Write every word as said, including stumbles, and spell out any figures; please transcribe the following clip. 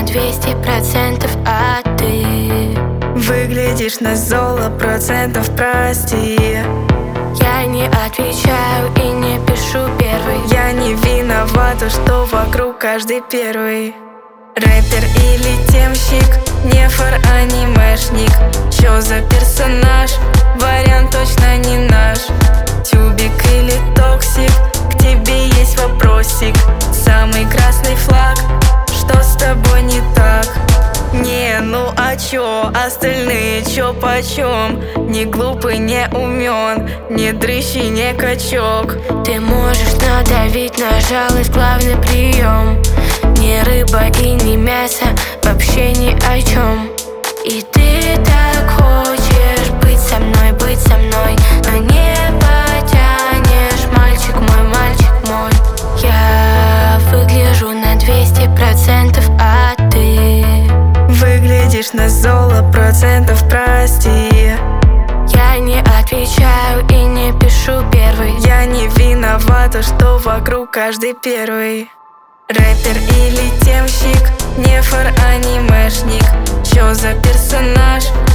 на двести процентов, а ты выглядишь на золо процентов, прости. Я не отвечаю и не пишу первый. Я не виновата, что вокруг каждый первый. Рэпер или темщик, нефор, анимешник. Чё за персонаж? Вариант точно не наш. Тюбик или токсик, к тебе есть вопросик. Самый красный флаг, что с тобой не так? Не, ну а чё, остальные чё почём? Не глупый, не умён, не дрыщи, не качок. Ты можешь надавить на жалость, главный прием. Не рыба и не мясо, вообще ни о чем. И ты так хочешь быть со мной, быть со мной, но не потянешь, мальчик мой, мальчик мой. Я выгляжу на двести процентов, а ты выглядишь на золо процентов, прости. Я не отвечаю и не пишу первый. Я не виновата, что вокруг каждый первый. Рэпер или темщик, нефор, анимешник. Чё за персонаж?